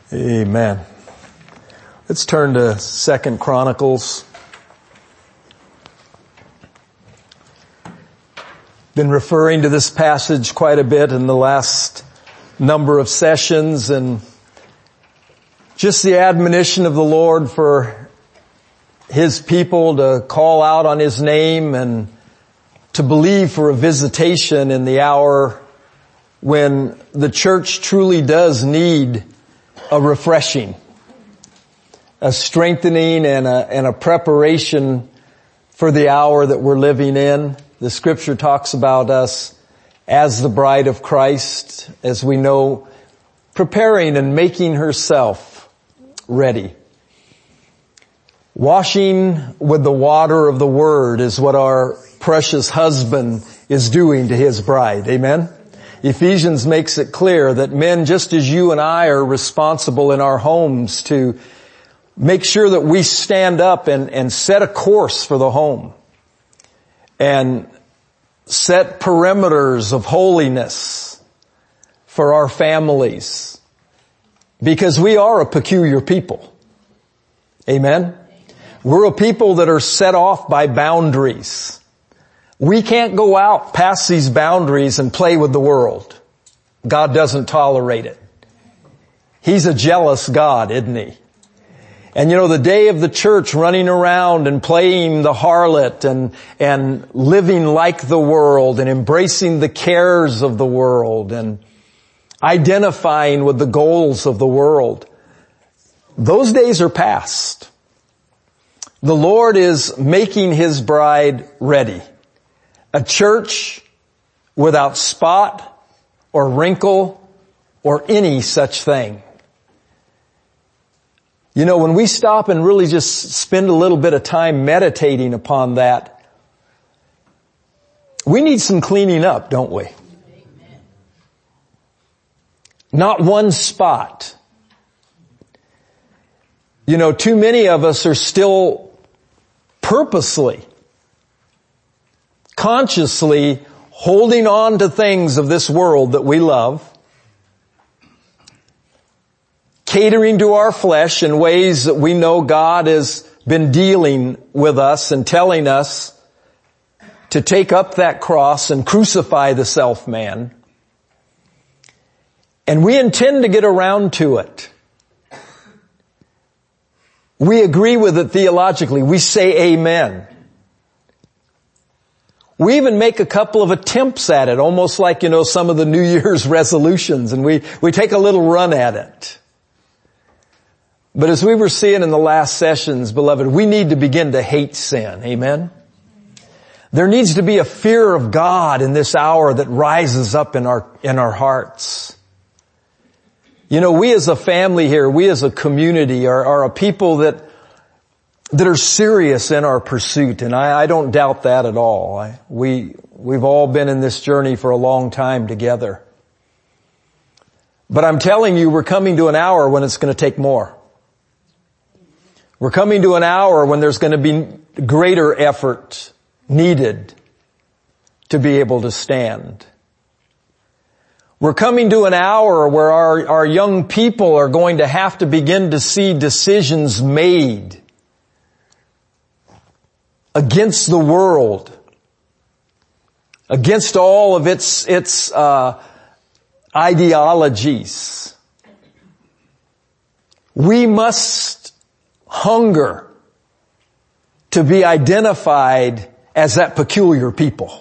Amen. Let's turn to 2 Chronicles. Been referring to this passage quite a bit in the last number of sessions, and just the admonition of the Lord for His people to call out on His name and to believe for a visitation in the hour when the church truly does need a refreshing, a strengthening, and a preparation for the hour that we're living in. The scripture talks about us as the bride of Christ, as we know, preparing and making herself ready. Washing with the water of the Word is what our precious husband is doing to his bride. Amen? Ephesians makes it clear that men, just as you and I, are responsible in our homes to make sure that we stand up and set a course for the home and set perimeters of holiness for our families, because we are a peculiar people. Amen? We're a people that are set off by boundaries. We can't go out past these boundaries and play with the world. God doesn't tolerate it. He's a jealous God, isn't He? And you know, the day of the church running around and playing the harlot and living like the world and embracing the cares of the world and identifying with the goals of the world, those days are past. The Lord is making His bride ready. A church without spot or wrinkle or any such thing. You know, when we stop and really just spend a little bit of time meditating upon that, we need some cleaning up, don't we? Not one spot. You know, too many of us are still purposely, consciously holding on to things of this world that we love, catering to our flesh in ways that we know God has been dealing with us and telling us to take up that cross and crucify the self-man. And we intend to get around to it. We agree with it theologically. We say amen. We even make a couple of attempts at it, almost like, you know, some of the New Year's resolutions, and we take a little run at it. But as we were seeing in the last sessions, beloved, we need to begin to hate sin. Amen? There needs to be a fear of God in this hour that rises up in our hearts. You know, we as a family here, we as a community are a people that are serious in our pursuit, and I don't doubt that at all. We've all been in this journey for a long time together. But I'm telling you, we're coming to an hour when it's going to take more. We're coming to an hour when there's going to be greater effort needed to be able to stand. We're coming to an hour where our young people are going to have to begin to see decisions made against the world, against all of its ideologies. We must hunger to be identified as that peculiar people.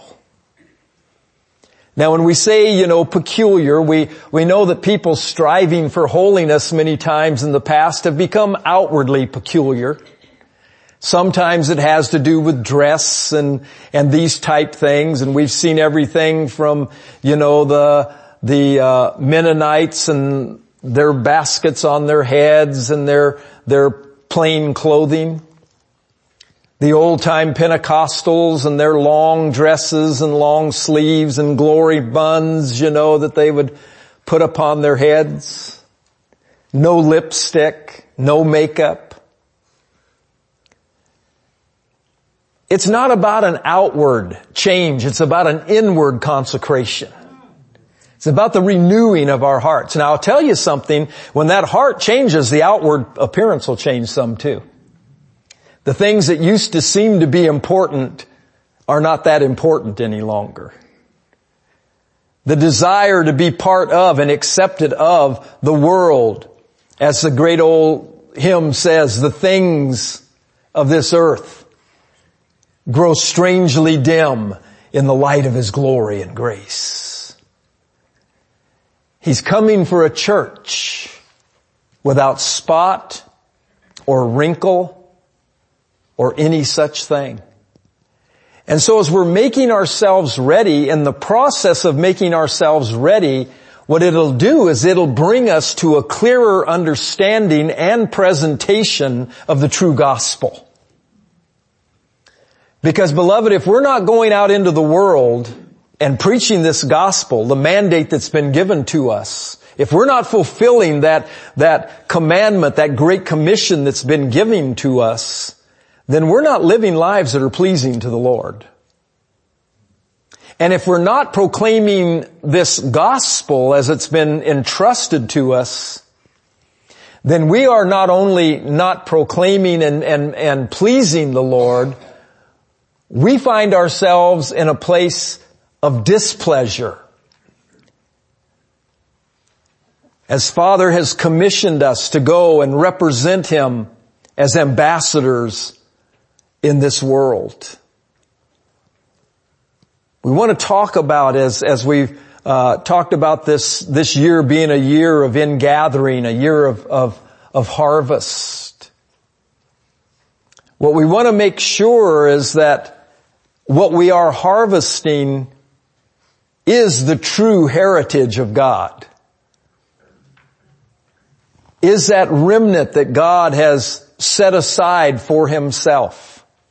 Now when we say, you know, peculiar, we know that people striving for holiness many times in the past have become outwardly peculiar. Sometimes it has to do with dress and these type things, and we've seen everything from, you know, the Mennonites and their baskets on their heads and their plain clothing. The old-time Pentecostals and their long dresses and long sleeves and glory buns, you know, that they would put upon their heads. No lipstick, no makeup. It's not about an outward change. It's about an inward consecration. It's about the renewing of our hearts. Now I'll tell you something, when that heart changes, the outward appearance will change some too. The things that used to seem to be important are not that important any longer. The desire to be part of and accepted of the world, as the great old hymn says, the things of this earth grow strangely dim in the light of His glory and grace. He's coming for a church without spot or wrinkle or any such thing. And so as we're making ourselves ready, in the process of making ourselves ready, what it'll do is it'll bring us to a clearer understanding and presentation of the true gospel. Because beloved, if we're not going out into the world and preaching this gospel, the mandate that's been given to us, if we're not fulfilling that commandment, that great commission that's been given to us, then we're not living lives that are pleasing to the Lord. And if we're not proclaiming this gospel as it's been entrusted to us, then we are not only not proclaiming and pleasing the Lord, we find ourselves in a place of displeasure. As Father has commissioned us to go and represent Him as ambassadors in this world. We want to talk about, as we've talked about this year being a year of ingathering, a year of harvest. What we want to make sure is that what we are harvesting is the true heritage of God. Is that remnant that God has set aside for Himself.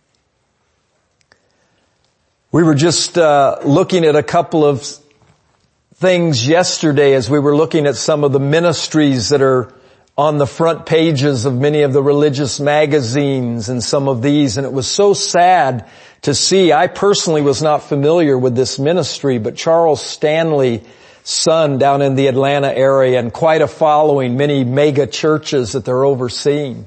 We were just looking at a couple of things yesterday as we were looking at some of the ministries that are on the front pages of many of the religious magazines and some of these, and it was so sad to see. I personally was not familiar with this ministry, but Charles Stanley's son down in the Atlanta area, and quite a following, many mega churches that they're overseeing.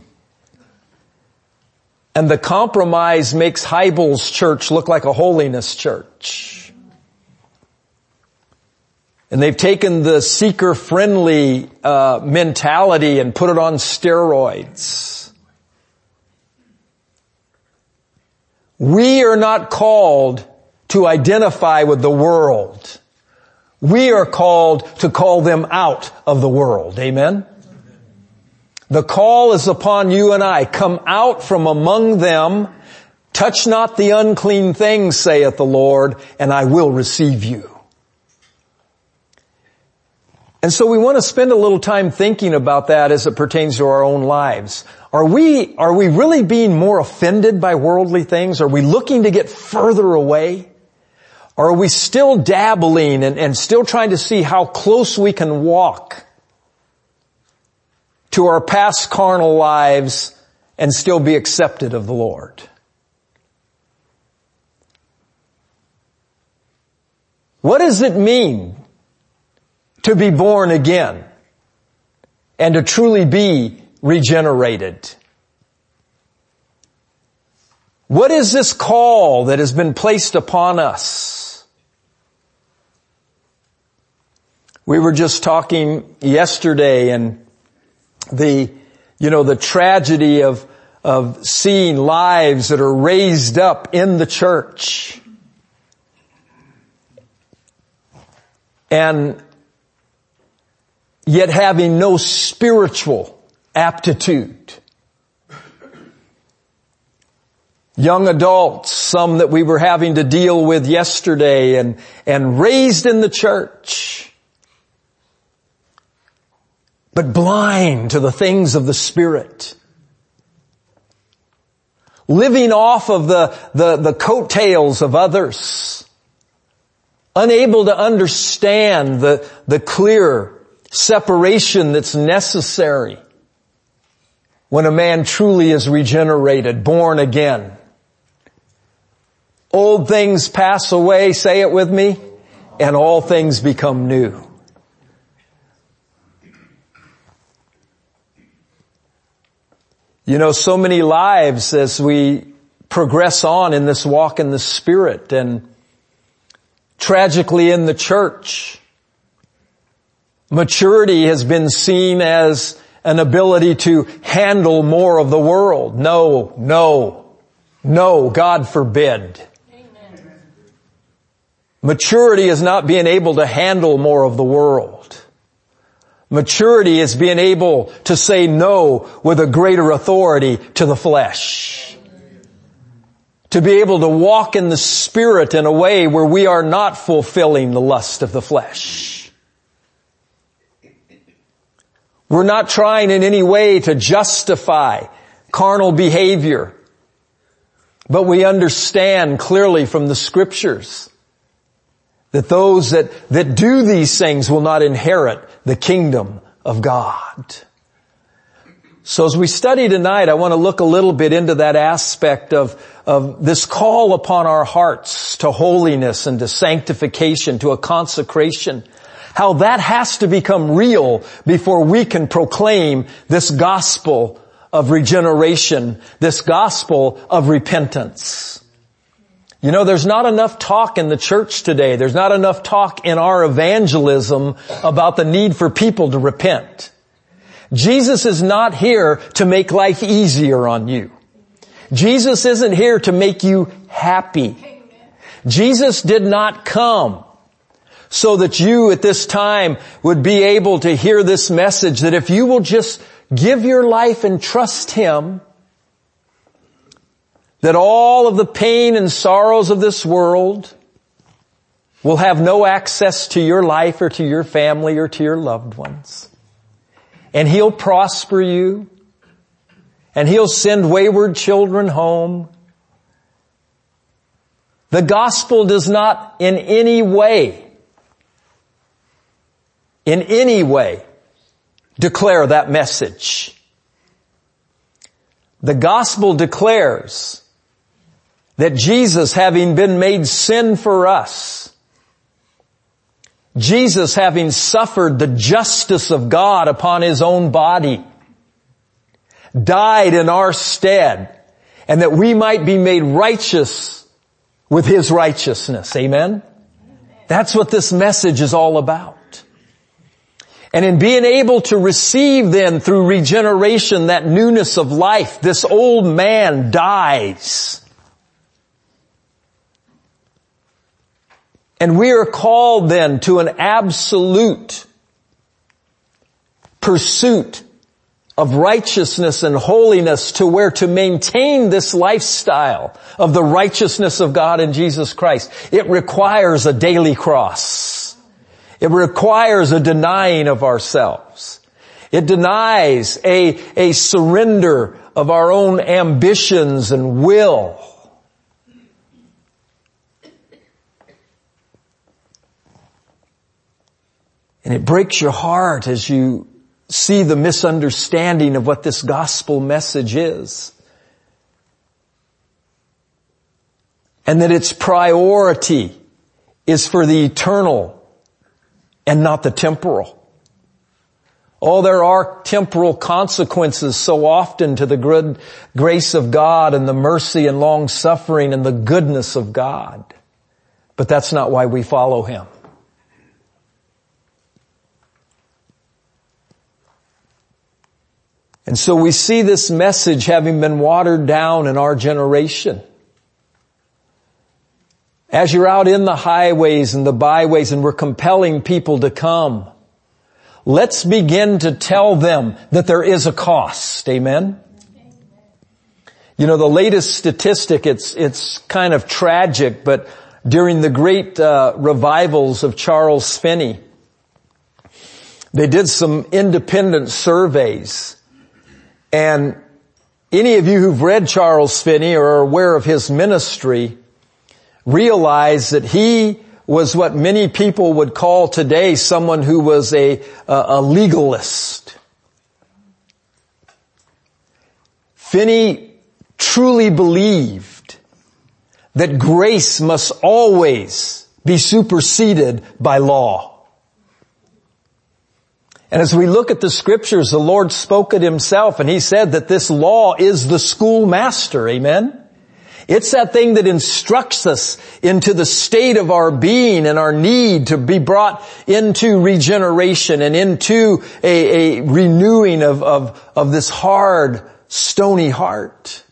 And the compromise makes Hybels Church look like a holiness church. And they've taken the seeker-friendly mentality and put it on steroids. We are not called to identify with the world. We are called to call them out of the world. Amen? The call is upon you and I. Come out from among them. Touch not the unclean things, saith the Lord, and I will receive you. And so we want to spend a little time thinking about that as it pertains to our own lives. Are we really being more offended by worldly things? Are we looking to get further away? Or are we still dabbling and still trying to see how close we can walk to our past carnal lives and still be accepted of the Lord? What does it mean to be born again and to truly be regenerated? What is this call that has been placed upon us? We were just talking yesterday, and the tragedy of seeing lives that are raised up in the church and yet having no spiritual aptitude. Young adults, some that we were having to deal with yesterday, and raised in the church, but blind to the things of the Spirit. Living off of the coattails of others. Unable to understand the clear separation that's necessary when a man truly is regenerated, born again. Old things pass away, say it with me, and all things become new. You know, so many lives as we progress on in this walk in the Spirit, and tragically in the church, maturity has been seen as an ability to handle more of the world. No, God forbid. Amen. Maturity is not being able to handle more of the world. Maturity is being able to say no with a greater authority to the flesh. To be able to walk in the Spirit in a way where we are not fulfilling the lust of the flesh. We're not trying in any way to justify carnal behavior, but we understand clearly from the Scriptures that those that do these things will not inherit the kingdom of God. So as we study tonight, I want to look a little bit into that aspect of this call upon our hearts to holiness and to sanctification, to a consecration. How that has to become real before we can proclaim this gospel of regeneration, this gospel of repentance. You know, there's not enough talk in the church today. There's not enough talk in our evangelism about the need for people to repent. Jesus is not here to make life easier on you. Jesus isn't here to make you happy. Jesus did not come so that you at this time would be able to hear this message that if you will just give your life and trust Him, that all of the pain and sorrows of this world will have no access to your life or to your family or to your loved ones. And He'll prosper you, and He'll send wayward children home. The gospel does not in any way declare that message. The gospel declares that Jesus, having been made sin for us, Jesus having suffered the justice of God upon His own body, died in our stead, and that we might be made righteous with His righteousness. Amen? That's what this message is all about. And in being able to receive then through regeneration that newness of life, this old man dies. And we are called then to an absolute pursuit of righteousness and holiness, to where to maintain this lifestyle of the righteousness of God in Jesus Christ, it requires a daily cross. It requires a denying of ourselves. It denies a surrender of our own ambitions and will. And it breaks your heart as you see the misunderstanding of what this gospel message is. And that its priority is for the eternal and not the temporal. Oh, there are temporal consequences so often to the good grace of God and the mercy and long suffering and the goodness of God. But that's not why we follow Him. And so we see this message having been watered down in our generation. As you're out in the highways and the byways and we're compelling people to come, let's begin to tell them that there is a cost. Amen? You know, the latest statistic, it's kind of tragic, but during the great revivals of Charles Finney, they did some independent surveys. And any of you who've read Charles Finney or are aware of his ministry realize that he was what many people would call today someone who was a legalist. Finney truly believed that grace must always be superseded by law. And as we look at the scriptures, the Lord spoke it himself, and he said that this law is the schoolmaster. Amen? It's that thing that instructs us into the state of our being and our need to be brought into regeneration and into a renewing of this hard, stony heart.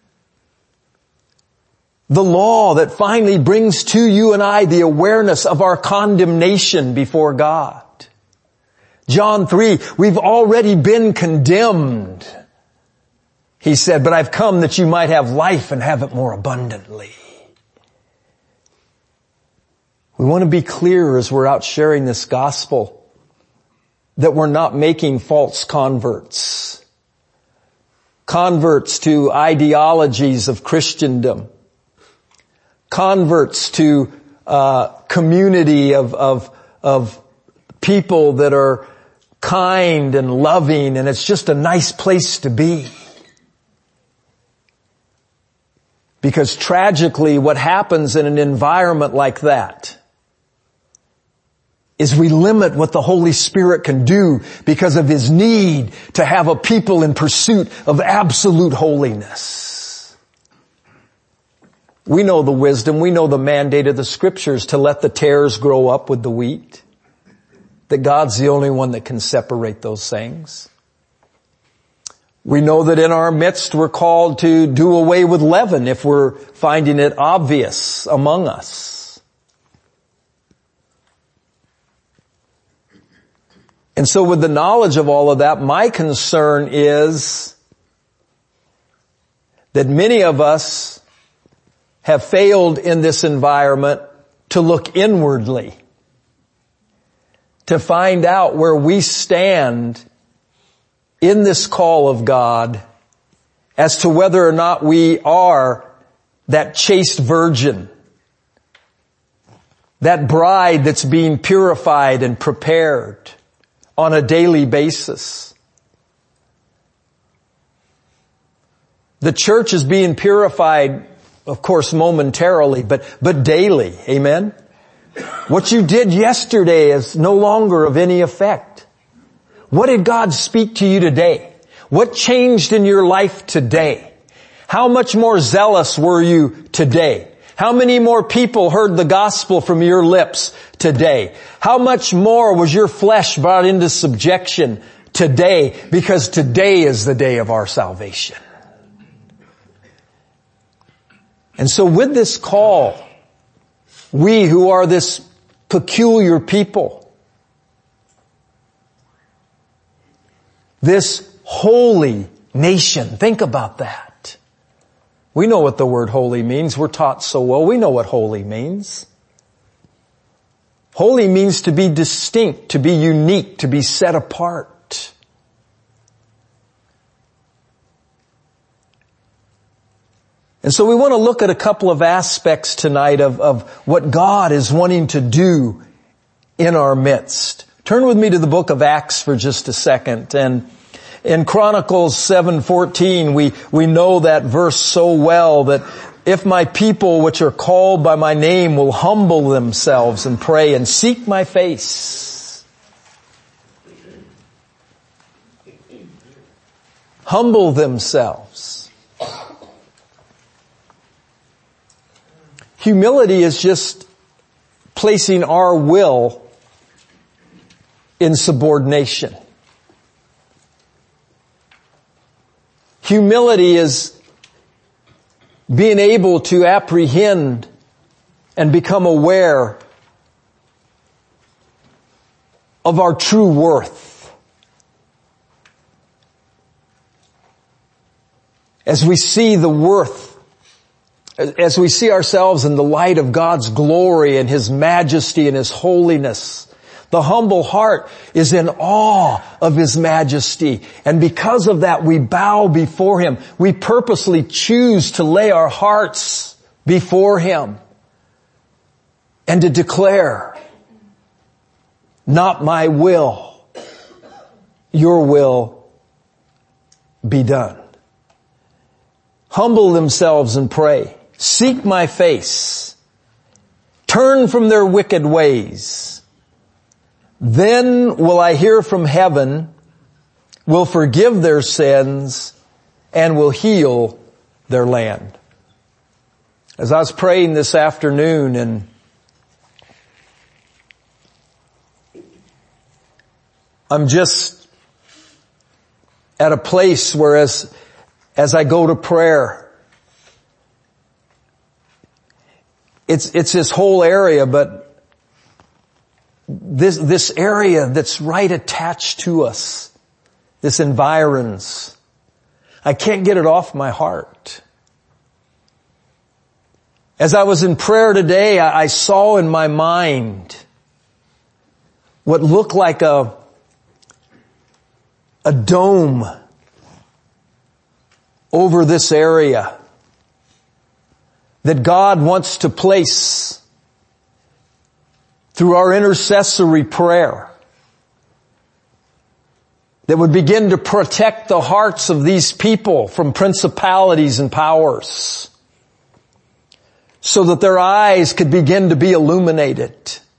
The law that finally brings to you and I the awareness of our condemnation before God. John 3, we've already been condemned. He said, but I've come that you might have life and have it more abundantly. We want to be clear as we're out sharing this gospel that we're not making false converts. Converts to ideologies of Christendom. Converts to community of people that are kind and loving, and it's just a nice place to be. Because tragically, what happens in an environment like that is we limit what the Holy Spirit can do because of his need to have a people in pursuit of absolute holiness. We know the wisdom, we know the mandate of the scriptures to let the tares grow up with the wheat. That God's the only one that can separate those things. We know that in our midst we're called to do away with leaven if we're finding it obvious among us. And so with the knowledge of all of that, my concern is that many of us have failed in this environment to look inwardly, to find out where we stand in this call of God as to whether or not we are that chaste virgin, that bride that's being purified and prepared on a daily basis. The church is being purified, of course, momentarily, but daily. Amen? What you did yesterday is no longer of any effect. What did God speak to you today? What changed in your life today? How much more zealous were you today? How many more people heard the gospel from your lips today? How much more was your flesh brought into subjection today? Because today is the day of our salvation. And so with this call, we who are this peculiar people, this holy nation, think about that. We know what the word holy means. We're taught so well. We know what holy means. Holy means to be distinct, to be unique, to be set apart. And so we want to look at a couple of aspects tonight of what God is wanting to do in our midst. Turn with me to the book of Acts for just a second. And in Chronicles 7:14, we know that verse so well, that if my people which are called by my name will humble themselves and pray and seek my face. Humble themselves. Humility is just placing our will in subordination. Humility is being able to apprehend and become aware of our true worth. As we see the worth, as we see ourselves in the light of God's glory and His majesty and His holiness, the humble heart is in awe of His majesty. And because of that, we bow before Him. We purposely choose to lay our hearts before Him and to declare, not my will, your will be done. Humble themselves and pray. Seek my face. Turn from their wicked ways. Then will I hear from heaven, will forgive their sins, and will heal their land. As I was praying this afternoon, and I'm just at a place where as I go to prayer, it's this whole area, but this area that's right attached to us, this environs, I can't get it off my heart. As I was in prayer today, I saw in my mind what looked like a dome over this area that God wants to place through our intercessory prayer that would begin to protect the hearts of these people from principalities and powers so that their eyes could begin to be illuminated.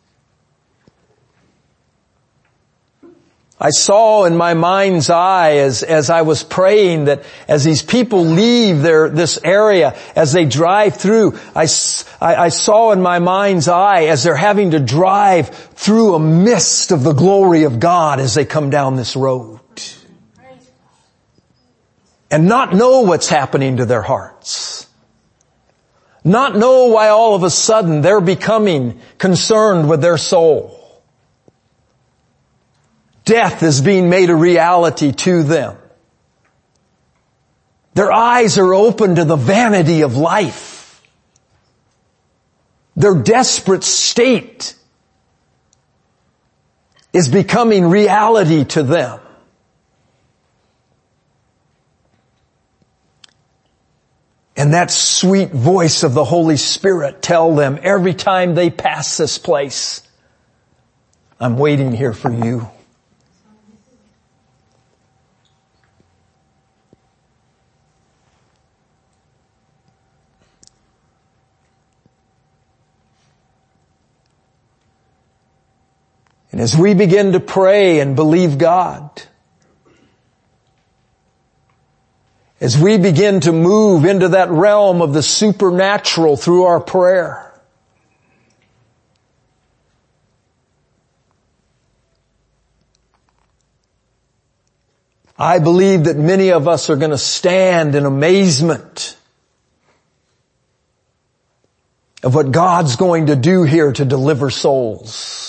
I saw in my mind's eye as I was praying that as these people leave this area, as they drive through, I saw in my mind's eye as they're having to drive through a mist of the glory of God as they come down this road. And not know what's happening to their hearts. Not know why all of a sudden they're becoming concerned with their soul. Death is being made a reality to them. Their eyes are open to the vanity of life. Their desperate state is becoming reality to them. And that sweet voice of the Holy Spirit tell them every time they pass this place, I'm waiting here for you. And as we begin to pray and believe God, as we begin to move into that realm of the supernatural through our prayer, I believe that many of us are going to stand in amazement of what God's going to do here to deliver souls.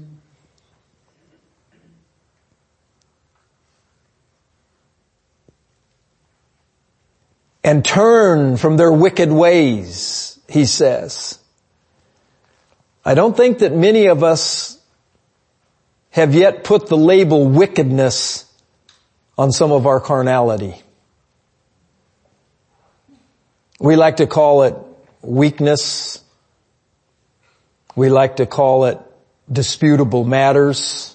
And turn from their wicked ways, he says. I don't think that many of us have yet put the label wickedness on some of our carnality. We like to call it weakness. We like to call it disputable matters.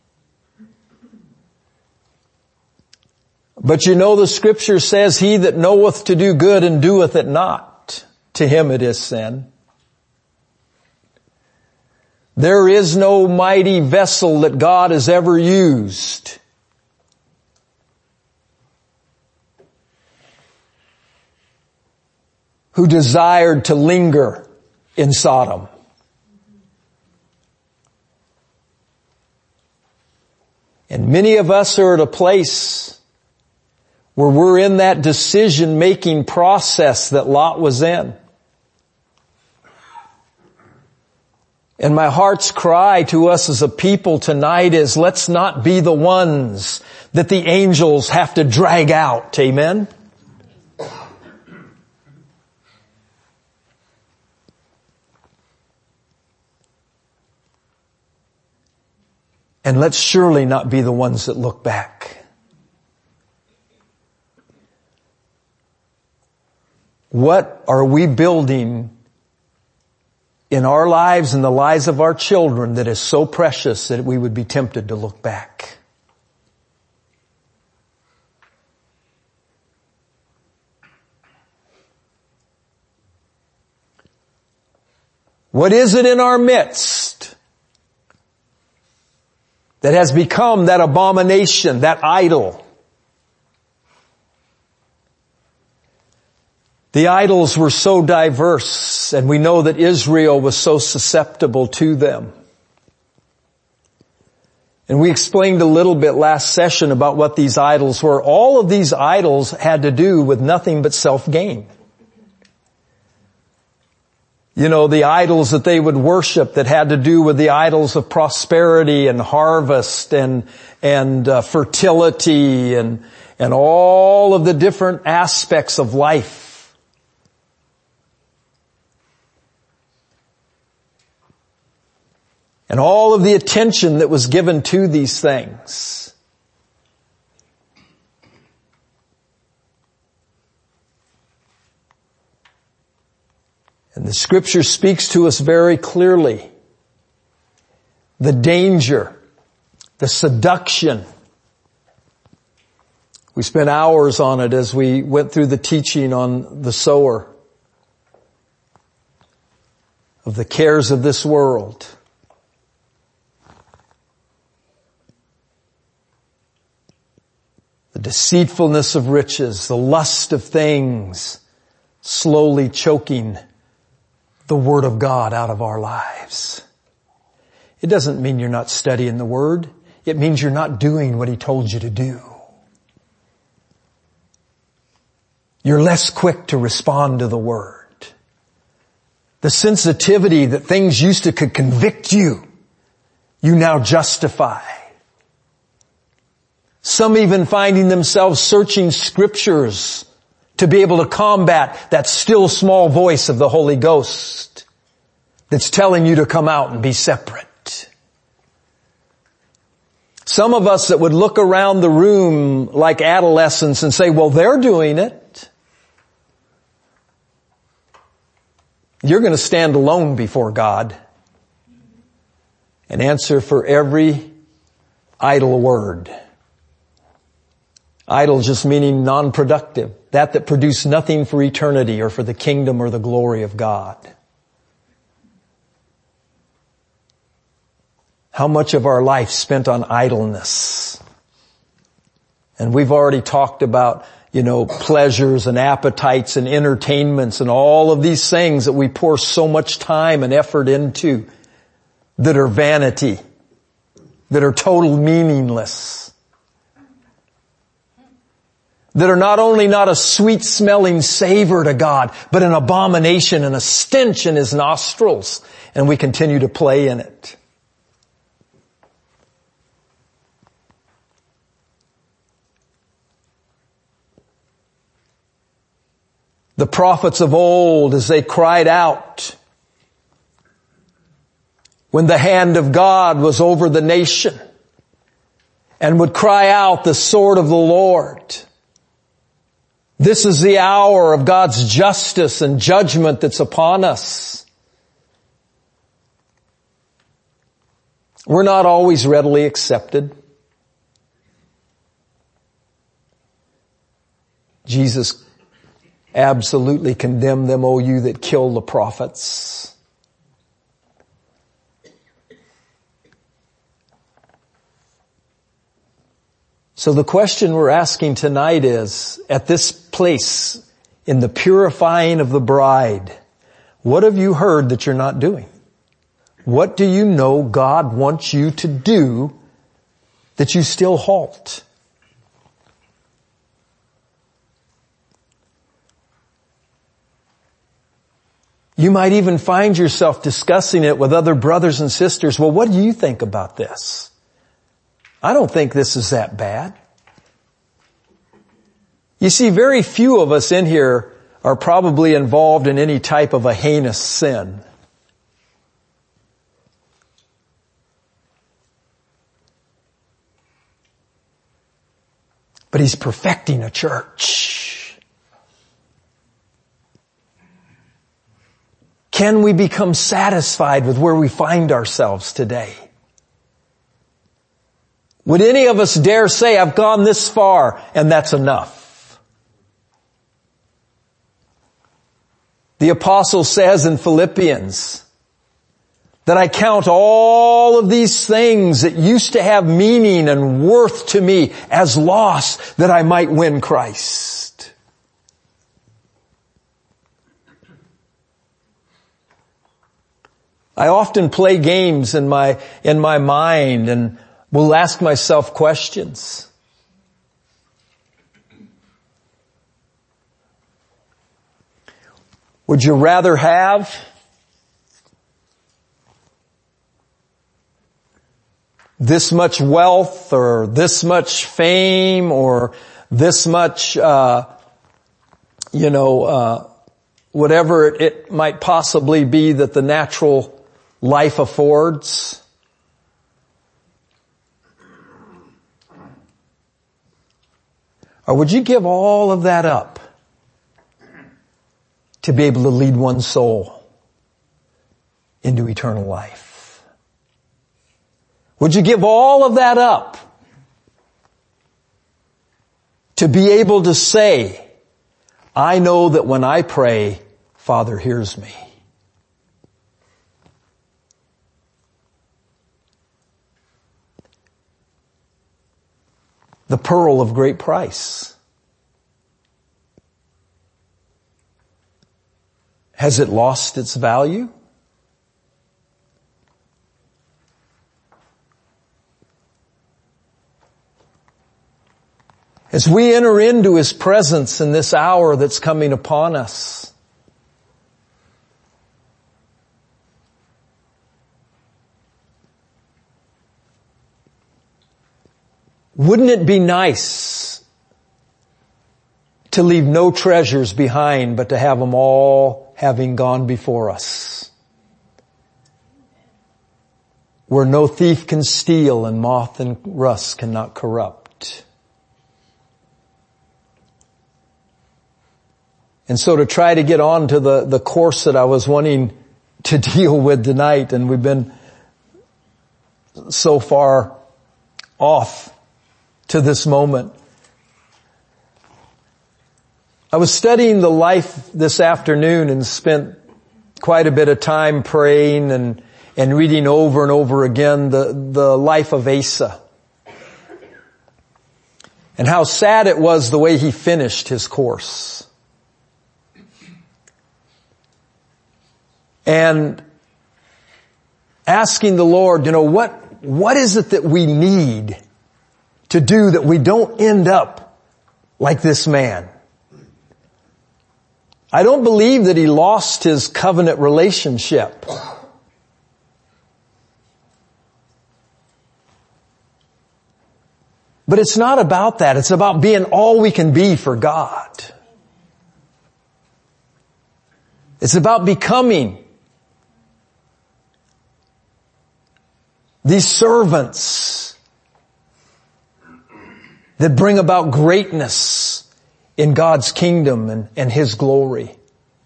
But you know the scripture says, he that knoweth to do good and doeth it not, to him it is sin. There is no mighty vessel that God has ever used who desired to linger in Sodom. And many of us are at a place where we're in that decision-making process that Lot was in. And my heart's cry to us as a people tonight is, let's not be the ones that the angels have to drag out. Amen? And let's surely not be the ones that look back. What are we building in our lives and the lives of our children that is so precious that we would be tempted to look back? What is it in our midst that has become that abomination, that idol. The idols were so diverse, and we know that Israel was so susceptible to them. And we explained a little bit last session about what these idols were. All of these idols had to do with nothing but self-gain. You know, the idols that they would worship that had to do with the idols of prosperity and harvest and fertility and all of the different aspects of life. And all of the attention that was given to these things. And the Scripture speaks to us very clearly. The danger, the seduction. We spent hours on it as we went through the teaching on the sower. Of the cares of this world. The deceitfulness of riches, the lust of things, slowly choking the Word of God out of our lives. It doesn't mean you're not studying the Word. It means you're not doing what He told you to do. You're less quick to respond to the Word. The sensitivity that things used to could convict you, you now justify. Some even finding themselves searching Scriptures to be able to combat that still small voice of the Holy Ghost that's telling you to come out and be separate. Some of us that would look around the room like adolescents and say, well, they're doing it. You're going to stand alone before God and answer for every idle word. Idle just meaning non-productive. That produced nothing for eternity or for the kingdom or the glory of God. How much of our life spent on idleness? And we've already talked about, pleasures and appetites and entertainments and all of these things that we pour so much time and effort into that are vanity, that are total meaningless. That are not only not a sweet smelling savor to God, but an abomination and a stench in His nostrils. And we continue to play in it. The prophets of old, as they cried out, when the hand of God was over the nation, and would cry out the sword of the Lord. This is the hour of God's justice and judgment that's upon us. We're not always readily accepted. Jesus absolutely condemned them, O you that kill the prophets. So the question we're asking tonight is, at this place in the purifying of the bride, what have you heard that you're not doing? What do you know God wants you to do that you still halt? You might even find yourself discussing it with other brothers and sisters. Well, what do you think about this? I don't think this is that bad. You see, very few of us in here are probably involved in any type of a heinous sin. But He's perfecting a church. Can we become satisfied with where we find ourselves today? Would any of us dare say, I've gone this far and that's enough? The apostle says in Philippians, that I count all of these things that used to have meaning and worth to me as loss, that I might win Christ. I often play games in my mind and will ask myself questions. Would you rather have this much wealth or this much fame or this much, whatever it might possibly be that the natural life affords? Or would you give all of that up to be able to lead one soul into eternal life? Would you give all of that up to be able to say, I know that when I pray, Father hears me? The pearl of great price. Has it lost its value? As we enter into His presence in this hour that's coming upon us, wouldn't it be nice to leave no treasures behind, but to have them all having gone before us? Where no thief can steal and moth and rust cannot corrupt. And so to try to get on to the course that I was wanting to deal with tonight, and we've been so far off to this moment. I was studying the life this afternoon and spent quite a bit of time praying and reading over and over again the life of Asa. And how sad it was the way he finished his course. And asking the Lord, what is it that we need to do that we don't end up like this man? I don't believe that he lost his covenant relationship. But it's not about that. It's about being all we can be for God. It's about becoming these servants that bring about greatness in God's kingdom and His glory.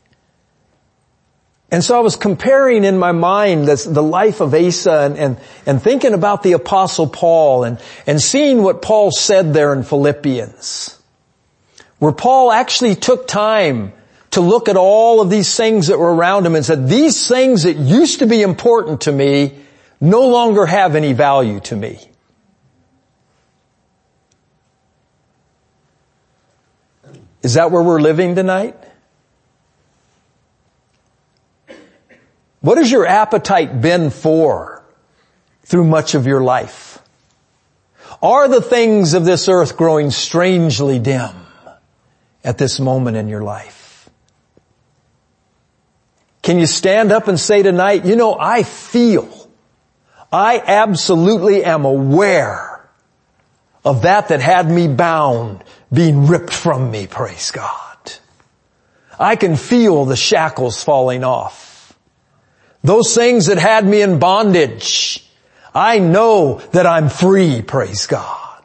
And so I was comparing in my mind the life of Asa and thinking about the Apostle Paul and seeing what Paul said there in Philippians, where Paul actually took time to look at all of these things that were around him and said, these things that used to be important to me no longer have any value to me. Is that where we're living tonight? What has your appetite been for through much of your life? Are the things of this earth growing strangely dim at this moment in your life? Can you stand up and say tonight, I absolutely am aware of that had me bound being ripped from me, praise God. I can feel the shackles falling off. Those things that had me in bondage, I know that I'm free, praise God.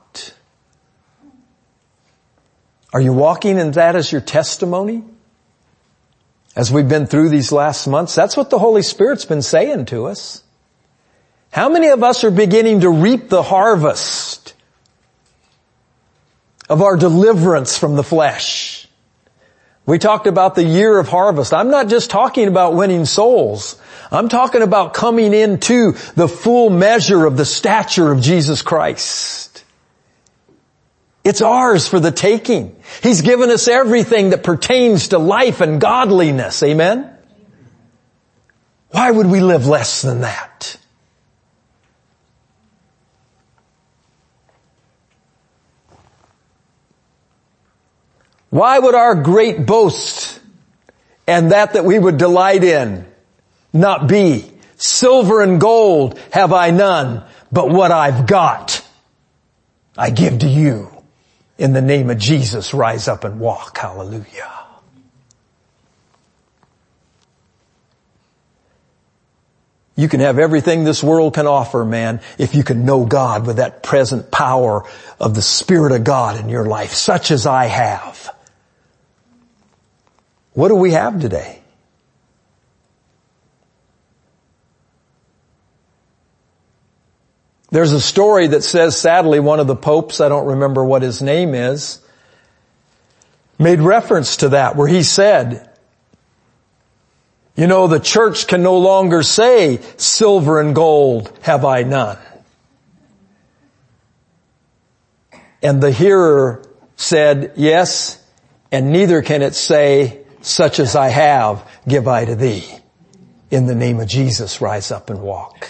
Are you walking in that as your testimony? As we've been through these last months, that's what the Holy Spirit's been saying to us. How many of us are beginning to reap the harvest of our deliverance from the flesh? We talked about the year of harvest. I'm not just talking about winning souls. I'm talking about coming into the full measure of the stature of Jesus Christ. It's ours for the taking. He's given us everything that pertains to life and godliness. Amen? Why would we live less than that? Why would our great boast and that we would delight in not be, silver and gold have I none, but what I've got I give to you. In the name of Jesus, rise up and walk. Hallelujah. You can have everything this world can offer, man, if you can know God with that present power of the Spirit of God in your life, such as I have. What do we have today? There's a story that says, sadly, one of the popes, I don't remember what his name is, made reference to that, where he said, you know, the church can no longer say, silver and gold have I none. And the hearer said, yes, and neither can it say, such as I have, give I to thee. In the name of Jesus, rise up and walk.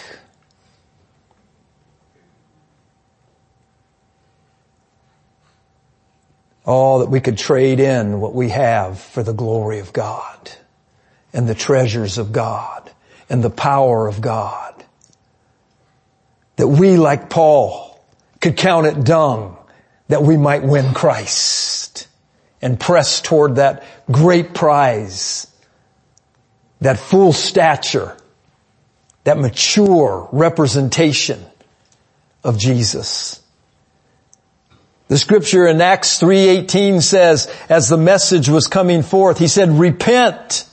Oh, that we could trade in what we have for the glory of God and the treasures of God and the power of God. That we, like Paul, could count it dung that we might win Christ and press toward that great prize, that full stature, that mature representation of Jesus. The scripture in Acts 3:18 says, as the message was coming forth, he said, repent.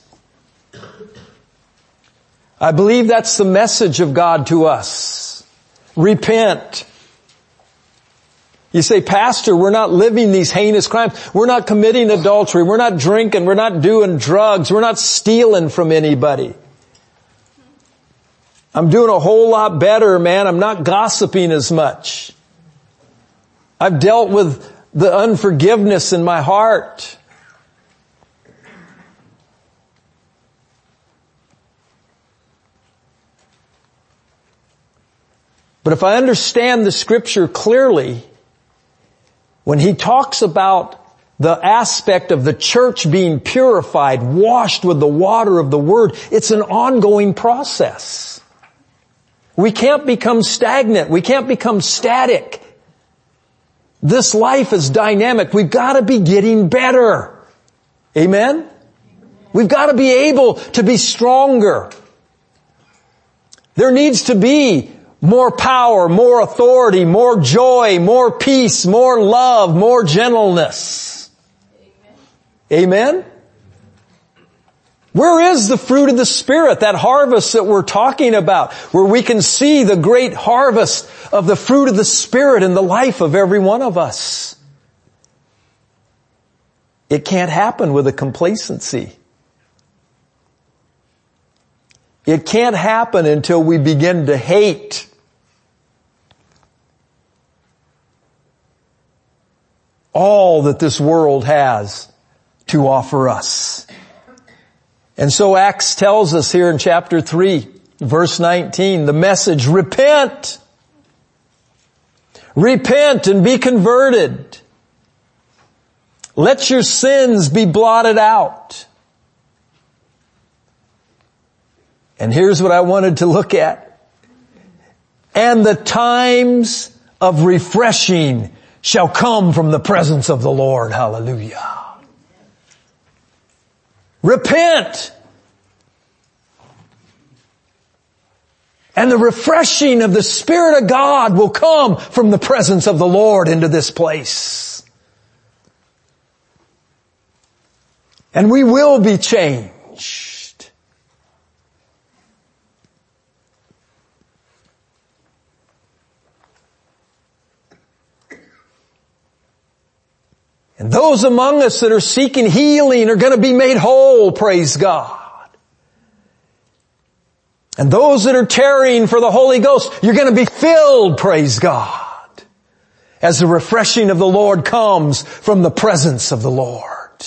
I believe that's the message of God to us. Repent. You say, Pastor, we're not living these heinous crimes. We're not committing adultery. We're not drinking. We're not doing drugs. We're not stealing from anybody. I'm doing a whole lot better, man. I'm not gossiping as much. I've dealt with the unforgiveness in my heart. But if I understand the scripture clearly, when he talks about the aspect of the church being purified, washed with the water of the word, it's an ongoing process. We can't become stagnant. We can't become static. This life is dynamic. We've got to be getting better. Amen? We've got to be able to be stronger. There needs to be more power, more authority, more joy, more peace, more love, more gentleness. Amen? Where is the fruit of the Spirit, that harvest that we're talking about, where we can see the great harvest of the fruit of the Spirit in the life of every one of us? It can't happen with a complacency. It can't happen until we begin to hate all that this world has to offer us. And so Acts tells us here in chapter 3, verse 19, the message, repent. Repent and be converted. Let your sins be blotted out. And here's what I wanted to look at. And the times of refreshing shall come from the presence of the Lord. Hallelujah. Repent. And the refreshing of the Spirit of God will come from the presence of the Lord into this place. And we will be changed. And Those among us that are seeking healing are going to be made whole, praise God. And those that are tarrying for the Holy Ghost, you're going to be filled, praise God, as the refreshing of the Lord comes from the presence of the Lord.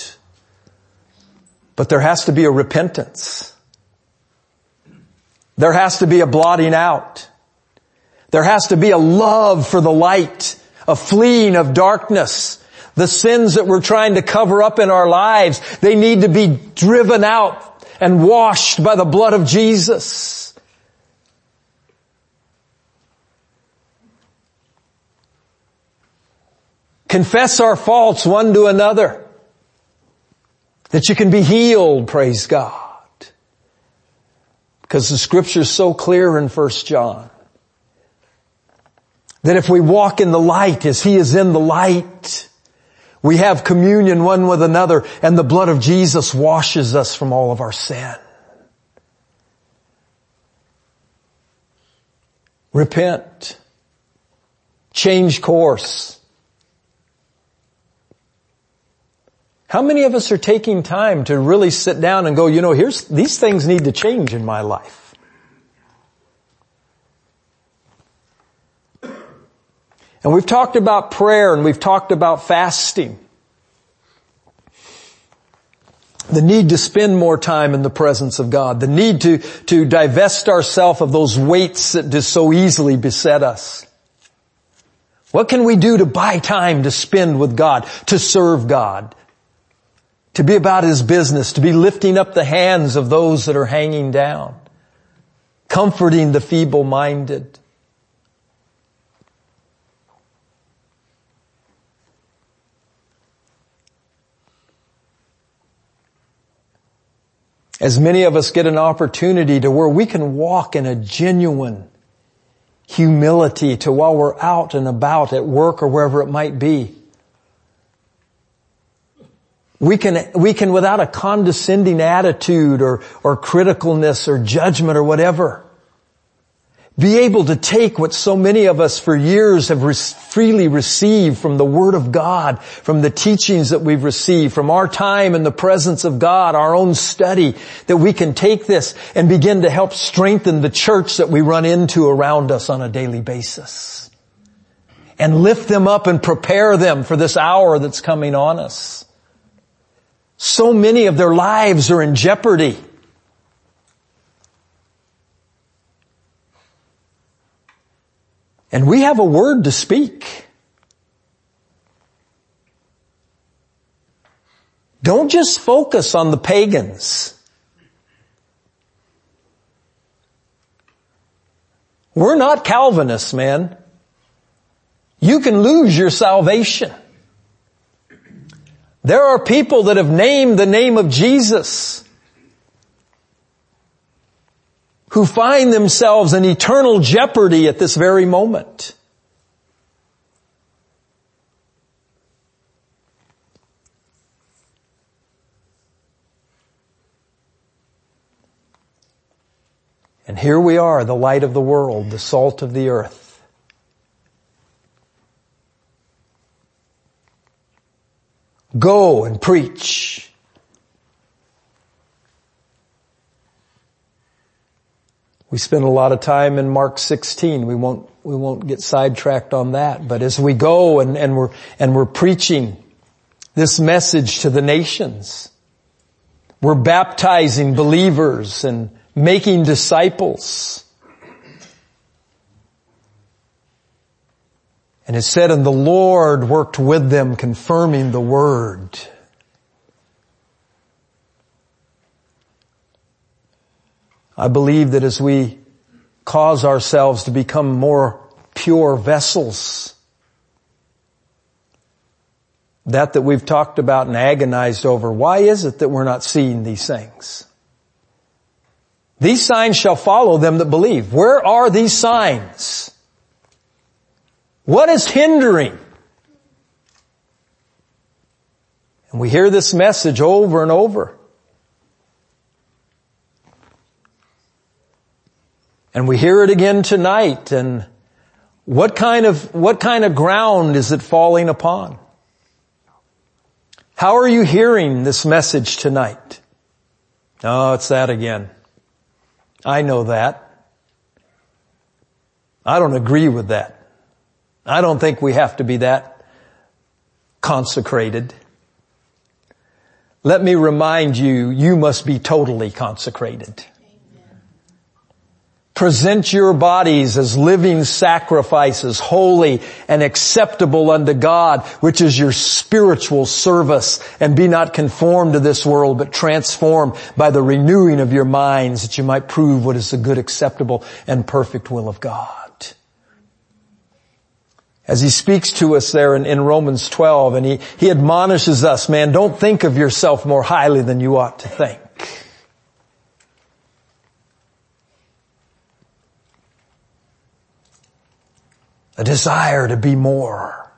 But there has to be a repentance. There has to be a blotting out. There has to be a love for the light, a fleeing of darkness. The sins that we're trying to cover up in our lives, they need to be driven out and washed by the blood of Jesus. Confess our faults one to another, that you can be healed, praise God. Because the scripture is so clear in 1 John. That if we walk in the light as He is in the light, we have communion one with another, and the blood of Jesus washes us from all of our sin. Repent. Change course. How many of us are taking time to really sit down and go, these things need to change in my life? And we've talked about prayer and we've talked about fasting. The need to spend more time in the presence of God. The need to divest ourselves of those weights that just so easily beset us. What can we do to buy time to spend with God, to serve God, to be about His business, to be lifting up the hands of those that are hanging down, comforting the feeble-minded? As many of us get an opportunity to where we can walk in a genuine humility to while we're out and about at work or wherever it might be. We can without a condescending attitude or criticalness or judgment or whatever, be able to take what so many of us for years have freely received from the Word of God, from the teachings that we've received, from our time in the presence of God, our own study, that we can take this and begin to help strengthen the church that we run into around us on a daily basis. And lift them up and prepare them for this hour that's coming on us. So many of their lives are in jeopardy. And we have a word to speak. Don't just focus on the pagans. We're not Calvinists, man. You can lose your salvation. There are people that have named the name of Jesus who find themselves in eternal jeopardy at this very moment. And here we are, the light of the world, the salt of the earth. Go and preach. We spend a lot of time in Mark 16. We won't get sidetracked on that. But as we go and we're preaching this message to the nations, we're baptizing believers and making disciples. And it said, and the Lord worked with them, confirming the word. I believe that as we cause ourselves to become more pure vessels, that we've talked about and agonized over, why is it that we're not seeing these things? These signs shall follow them that believe. Where are these signs? What is hindering? And we hear this message over and over. And we hear it again tonight. And what kind of ground is it falling upon? How are you hearing this message tonight? Oh, it's that again. I know that. I don't agree with that. I don't think we have to be that consecrated. Let me remind you, you must be totally consecrated. Present your bodies as living sacrifices, holy and acceptable unto God, which is your spiritual service. And be not conformed to this world, but transformed by the renewing of your minds, that you might prove what is the good, acceptable, and perfect will of God. As he speaks to us there in Romans 12, and he admonishes us, man, don't think of yourself more highly than you ought to think. A desire to be more.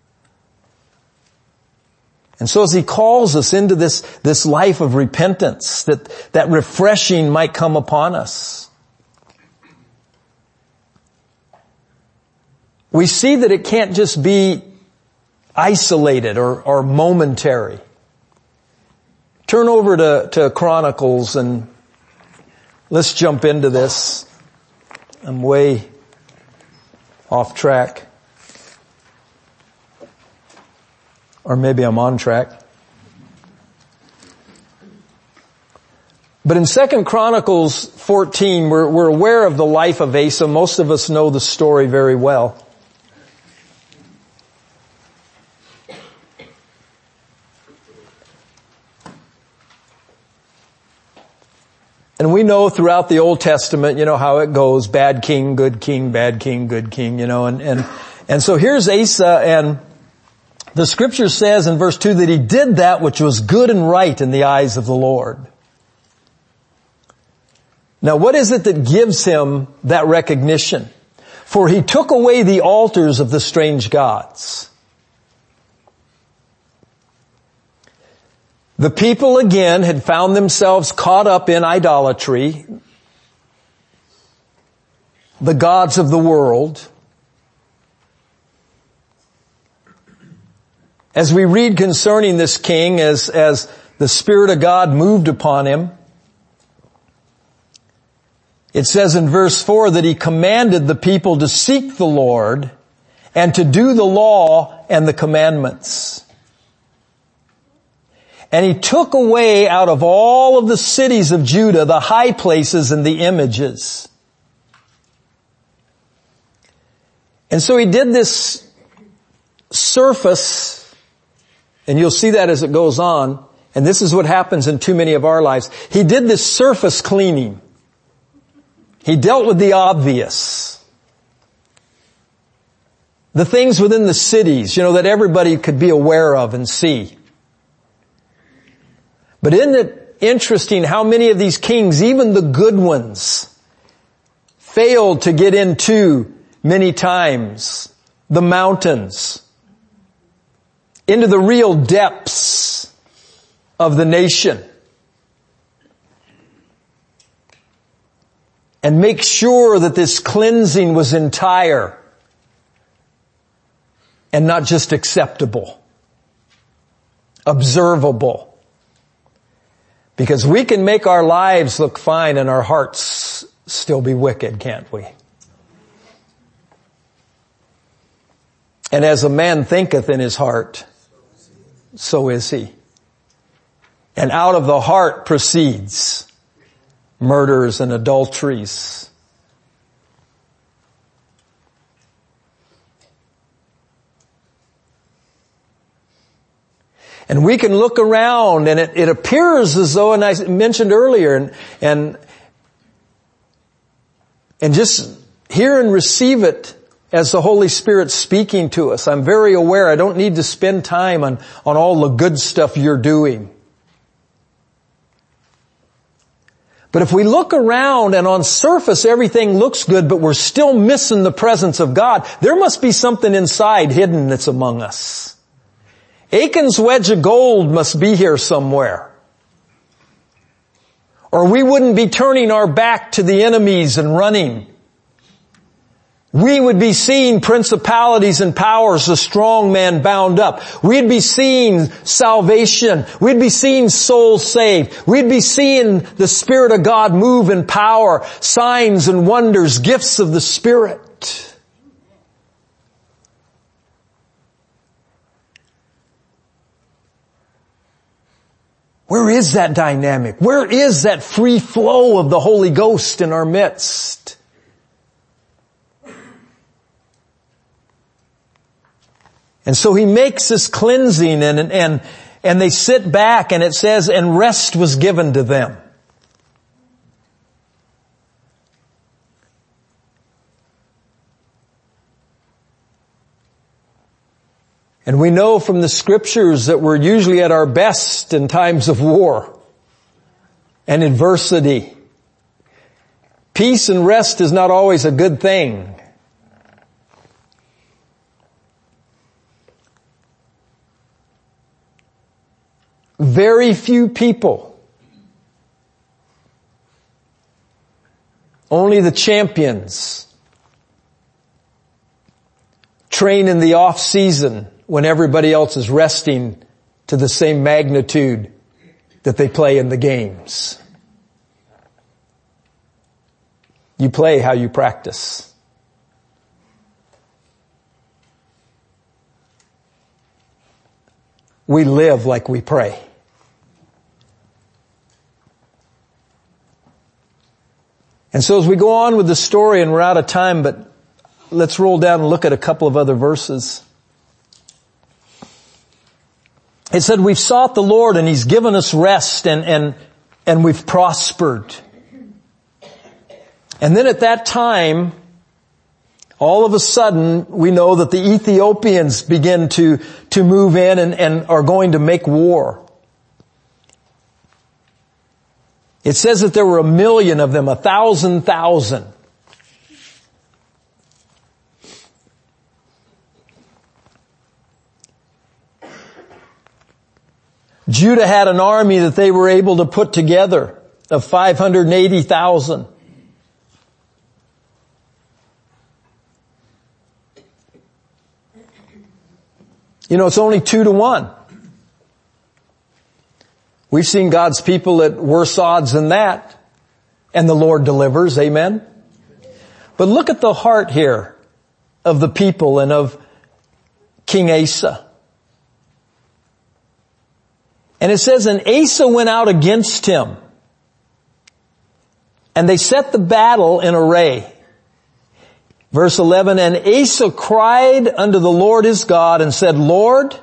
And so as he calls us into this life of repentance, that refreshing might come upon us, we see that it can't just be isolated or momentary. Turn over to Chronicles and let's jump into this. I'm way off track. Or maybe I'm on track. But in 2 Chronicles 14, we're aware of the life of Asa. Most of us know the story very well. And we know throughout the Old Testament, how it goes. Bad king, good king, bad king, good king, and so here's Asa, and the scripture says in verse 2 that he did that which was good and right in the eyes of the Lord. Now what is it that gives him that recognition? For he took away the altars of the strange gods. The people again had found themselves caught up in idolatry, the gods of the world. As we read concerning this king, as the Spirit of God moved upon him, it says in verse 4 that he commanded the people to seek the Lord and to do the law and the commandments. And he took away out of all of the cities of Judah the high places and the images. And so he did this surface, and you'll see that as it goes on, and this is what happens in too many of our lives. He did this surface cleaning. He dealt with the obvious. The things within the cities, that everybody could be aware of and see. But isn't it interesting how many of these kings, even the good ones, failed to get into many times the mountains, into the real depths of the nation, and make sure that this cleansing was entire and not just acceptable, observable. Because we can make our lives look fine and our hearts still be wicked, can't we? And as a man thinketh in his heart, so is he. And out of the heart proceeds murders and adulteries. And we can look around and it appears as though, and I mentioned earlier, and just hear and receive it as the Holy Spirit's speaking to us. I'm very aware I don't need to spend time on all the good stuff you're doing. But if we look around and on surface everything looks good, but we're still missing the presence of God, there must be something inside hidden that's among us. Achan's wedge of gold must be here somewhere. Or we wouldn't be turning our back to the enemies and running. We would be seeing principalities and powers, the strong man bound up. We'd be seeing salvation. We'd be seeing souls saved. We'd be seeing the Spirit of God move in power, signs and wonders, gifts of the Spirit. Where is that dynamic? Where is that free flow of the Holy Ghost in our midst? And so he makes this cleansing and they sit back, and it says, and rest was given to them. And we know from the scriptures that we're usually at our best in times of war and adversity. Peace and rest is not always a good thing. Very few people, only the champions, train in the off season when everybody else is resting to the same magnitude that they play in the games. You play how you practice. We live like we pray. And so as we go on with the story, and we're out of time, but let's roll down and look at a couple of other verses. It said, we've sought the Lord and He's given us rest and we've prospered. And then at that time, all of a sudden, we know that the Ethiopians begin to move in and are going to make war. It says that there were 1 million of them, 1,000,000. Judah had an army that they were able to put together of 580,000. You know, it's only 2-1. We've seen God's people at worse odds than that, and the Lord delivers, amen? But look at the heart here of the people and of King Asa. And it says, and Asa went out against him, and they set the battle in array. Verse 11, and Asa cried unto the Lord his God and said, Lord,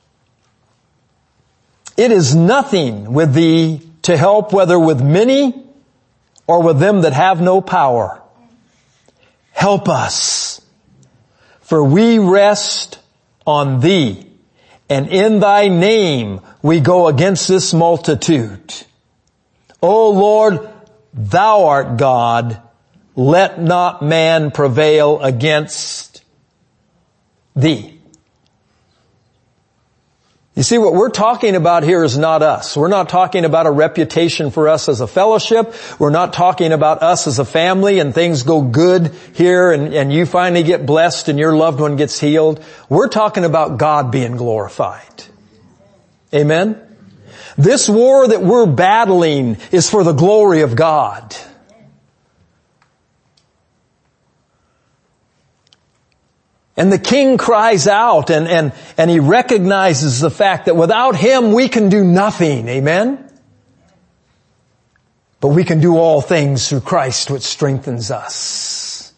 it is nothing with thee to help, whether with many or with them that have no power. Help us, for we rest on thee, and in thy name we go against this multitude. O Lord, thou art God. Let not man prevail against thee. You see, what we're talking about here is not us. We're not talking about a reputation for us as a fellowship. We're not talking about us as a family and things go good here and you finally get blessed and your loved one gets healed. We're talking about God being glorified. Amen? This war that we're battling is for the glory of God. And the king cries out and he recognizes the fact that without him we can do nothing. Amen? But we can do all things through Christ which strengthens us.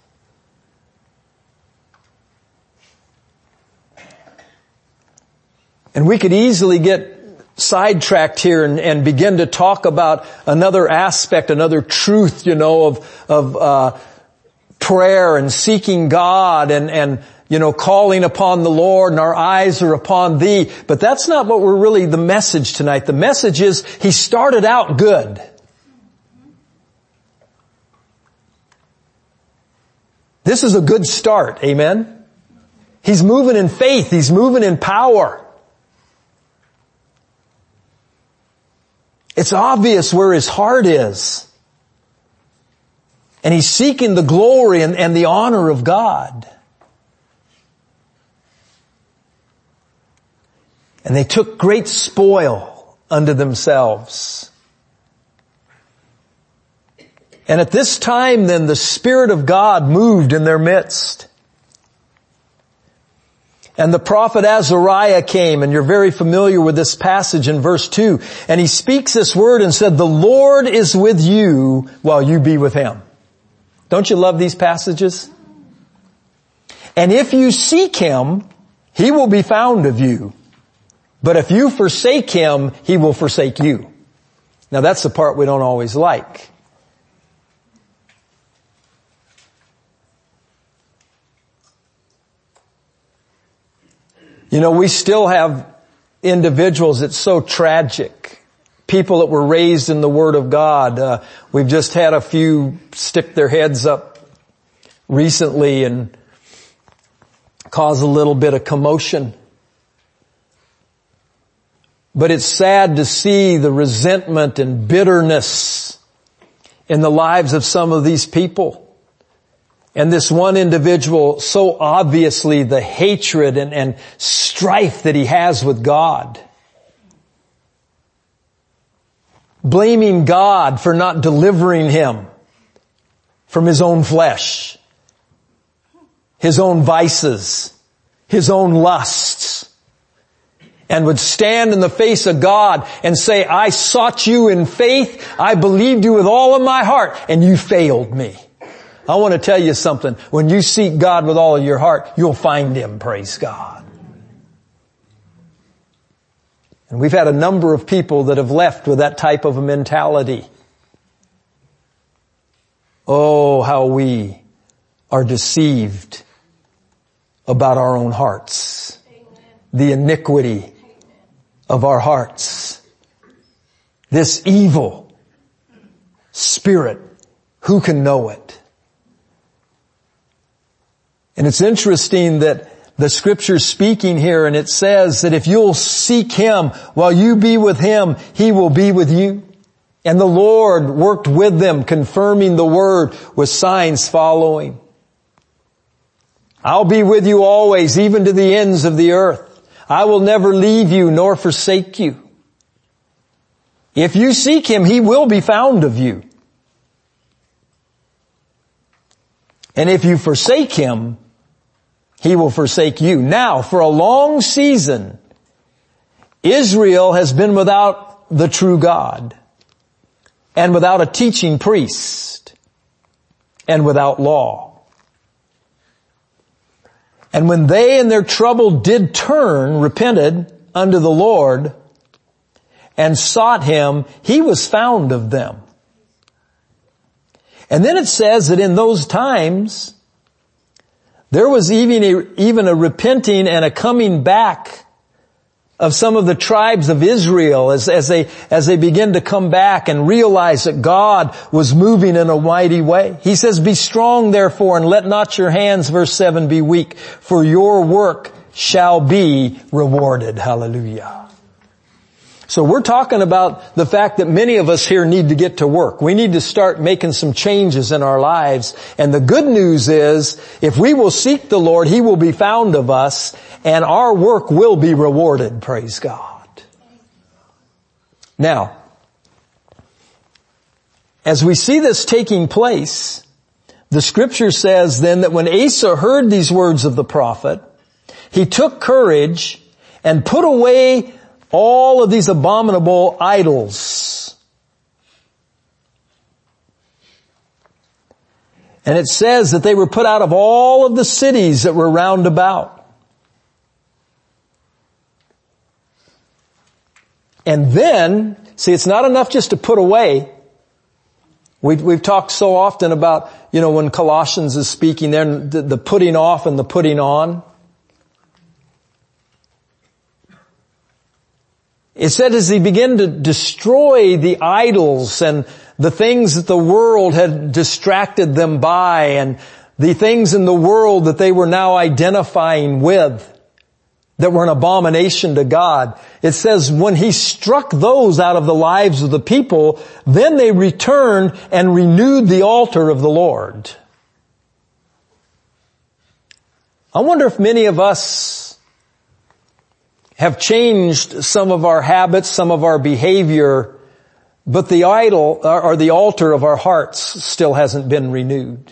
And we could easily get sidetracked here and begin to talk about another aspect, another truth, of prayer and seeking God and calling upon the Lord, and our eyes are upon thee. But that's not what we're really the message tonight. The message is he started out good. This is a good start. Amen. He's moving in faith. He's moving in power. It's obvious where his heart is. And he's seeking the glory and the honor of God. And they took great spoil unto themselves. And at this time then the Spirit of God moved in their midst. And the prophet Azariah came, and you're very familiar with this passage in verse 2. And he speaks this word and said, the Lord is with you while you be with him. Don't you love these passages? And if you seek him, he will be found of you. But if you forsake him, he will forsake you. Now that's the part we don't always like. You know, we still have individuals, it's so tragic. People that were raised in the Word of God. We've just had a few stick their heads up recently and cause a little bit of commotion. But it's sad to see the resentment and bitterness in the lives of some of these people. And this one individual, so obviously the hatred and strife that he has with God. Blaming God for not delivering him from his own flesh, his own vices, his own lusts. And would stand in the face of God and say, I sought you in faith, I believed you with all of my heart, and you failed me. I want to tell you something. When you seek God with all of your heart, you'll find him, praise God. And we've had a number of people that have left with that type of a mentality. Oh, how we are deceived about our own hearts. The iniquity of our hearts. This evil spirit, who can know it? And it's interesting that the scripture's speaking here, and it says that if you'll seek him while you be with him, he will be with you. And the Lord worked with them, confirming the word with signs following. I'll be with you always, even to the ends of the earth. I will never leave you nor forsake you. If you seek him, he will be found of you. And if you forsake him, he will forsake you. Now, for a long season, Israel has been without the true God, and without a teaching priest, and without law. And when they in their trouble did turn, repented unto the Lord, and sought him, he was found of them. And then it says that in those times, there was even a repenting and a coming back of some of the tribes of Israel as they begin to come back and realize that God was moving in a mighty way. He says, be strong therefore, and let not your hands, verse 7, be weak, for your work shall be rewarded. Hallelujah. So we're talking about the fact that many of us here need to get to work. We need to start making some changes in our lives. And the good news is, if we will seek the Lord, he will be found of us, and our work will be rewarded. Praise God. Now, as we see this taking place, the scripture says then that when Asa heard these words of the prophet, he took courage and put away all of these abominable idols. And it says that they were put out of all of the cities that were round about. And then, see, it's not enough just to put away. We've talked so often about, when Colossians is speaking there, the putting off and the putting on. It said as he began to destroy the idols and the things that the world had distracted them by, and the things in the world that they were now identifying with, that were an abomination to God. It says when He struck those out of the lives of the people, then they returned and renewed the altar of the Lord. I wonder if many of us have changed some of our habits, some of our behavior, but the idol or the altar of our hearts still hasn't been renewed.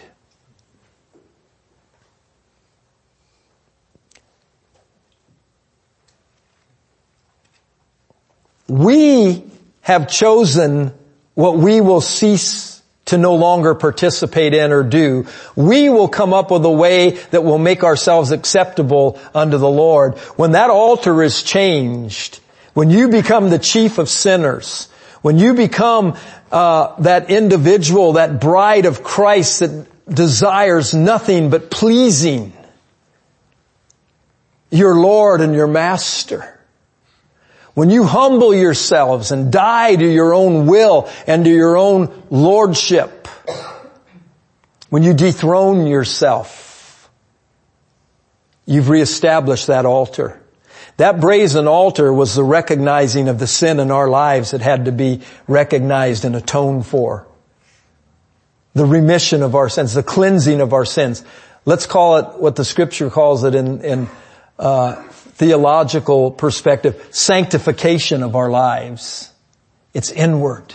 We have chosen what we will cease to no longer participate in or do. We will come up with a way that will make ourselves acceptable unto the Lord. When that altar is changed, when you become the chief of sinners, when you become that individual, that bride of Christ that desires nothing but pleasing your Lord and your Master, when you humble yourselves and die to your own will and to your own lordship, when you dethrone yourself, you've reestablished that altar. That brazen altar was the recognizing of the sin in our lives that had to be recognized and atoned for. The remission of our sins, the cleansing of our sins. Let's call it what the Scripture calls it in theological perspective, sanctification of our lives. It's inward.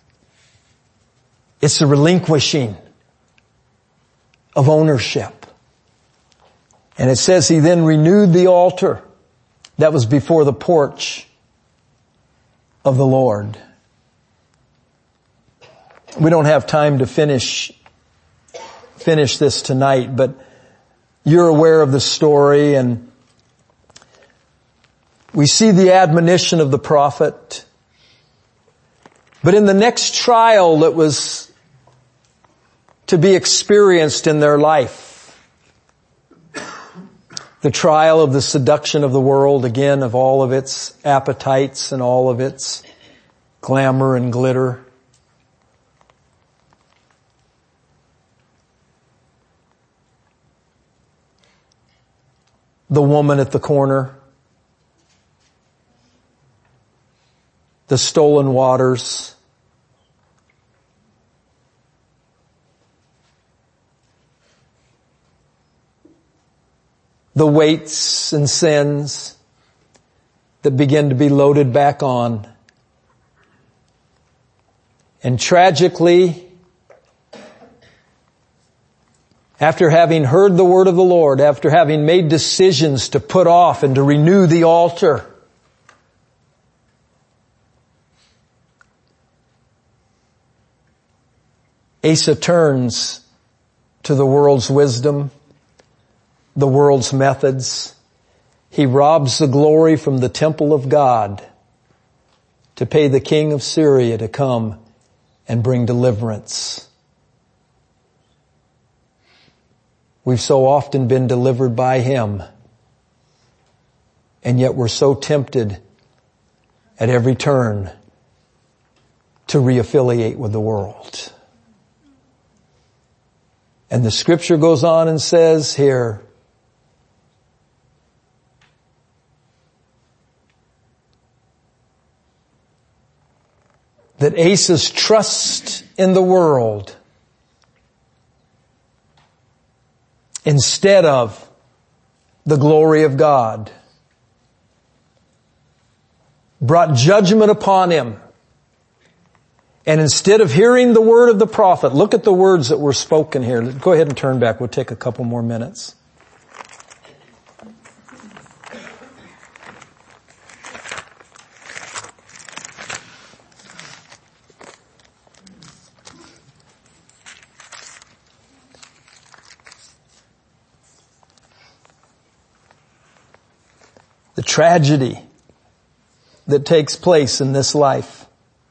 It's the relinquishing of ownership. And it says He then renewed the altar that was before the porch of the Lord. We don't have time to finish this tonight, but you're aware of the story, and we see the admonition of the prophet. But in the next trial that was to be experienced in their life, the trial of the seduction of the world, again, of all of its appetites and all of its glamour and glitter. The woman at the corner. The stolen waters. The weights and sins that begin to be loaded back on. And tragically, after having heard the word of the Lord, after having made decisions to put off and to renew the altar, Asa turns to the world's wisdom, the world's methods. He robs the glory from the temple of God to pay the king of Syria to come and bring deliverance. We've so often been delivered by him, and yet we're so tempted at every turn to reaffiliate with the world. And the Scripture goes on and says here, that Asa's trust in the world instead of the glory of God brought judgment upon him. And instead of hearing the word of the prophet, look at the words that were spoken here. Go ahead and turn back. We'll take a couple more minutes. The tragedy that takes place in this life.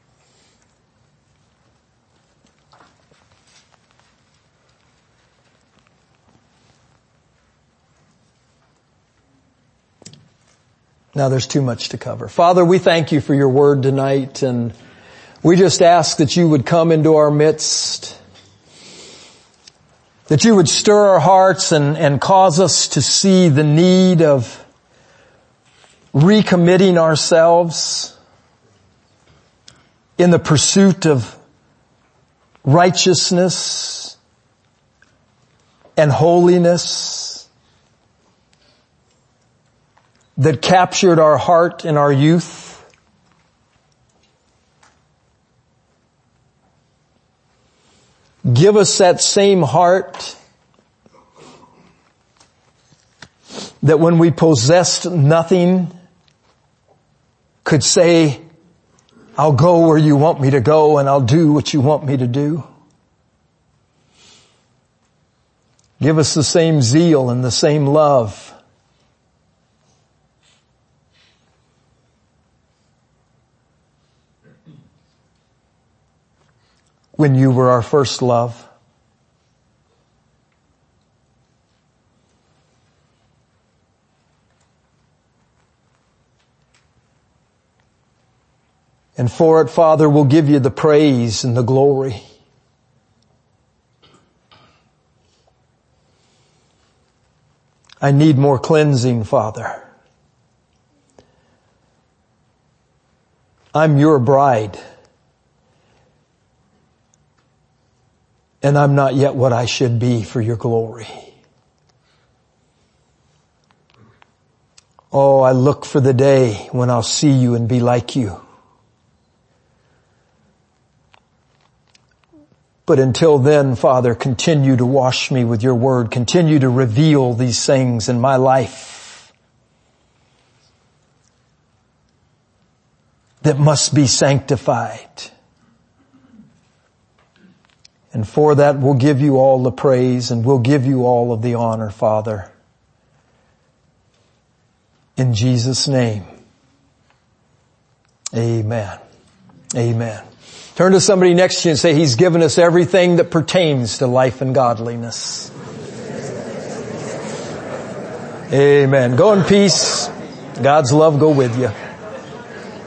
Now there's too much to cover. Father, we thank you for your word tonight, and we just ask that you would come into our midst, that you would stir our hearts and cause us to see the need of recommitting ourselves in the pursuit of righteousness and holiness that captured our heart in our youth. Give us that same heart that when we possessed nothing could say, I'll go where you want me to go and I'll do what you want me to do. Give us the same zeal and the same love. When you were our first love. And for it, Father, we'll give you the praise and the glory. I need more cleansing, Father. I'm your bride. And I'm not yet what I should be for your glory. Oh, I look for the day when I'll see you and be like you. But until then, Father, continue to wash me with your word. Continue to reveal these things in my life that must be sanctified. And for that, we'll give you all the praise and we'll give you all of the honor, Father. In Jesus' name. Amen. Amen. Turn to somebody next to you and say, He's given us everything that pertains to life and godliness. Amen. Go in peace. God's love go with you.